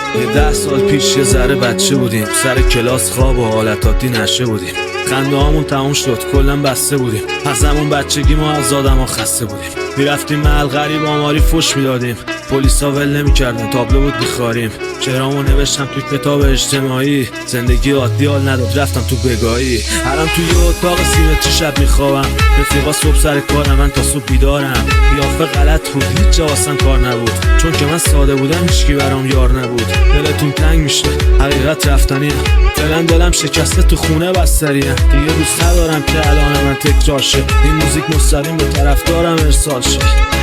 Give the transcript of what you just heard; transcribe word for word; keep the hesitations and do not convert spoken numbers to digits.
یه ده سال پیش یه ذره بچه بودیم، سر کلاس خواب و حالت عادی نشه بودیم. خنده هامون تموم شد، کلا بسته بودیم. از همون بچگی ما از آدم ها خسته بودیم. میرفتیم محل غریب آماری فش میدادیم، پلیسا ول نمیکردن، تابلو بود بیخاریم. شعرامو نوشتم تو کتاب اجتماعی، زندگی عادی حال نداد رفتم تو بگاهی. الان تو یه اتاق سیمتری شب میخوابم، رفیقا صبح سر کارم، من تا صبح بیدارم. قیافه غلط بود، هیچ جا واسم کار نبود، چون که من ساده بودم هیچکی برام یار نبود. دلتون تنگ میشه، حقیقت رفتنیه، فعلا دلم شکسته تو خونه بستریه. دیگه دوست ندارم که الان من تکرار شه، این موزیک مستقیم به طرفدارم ارسال شه.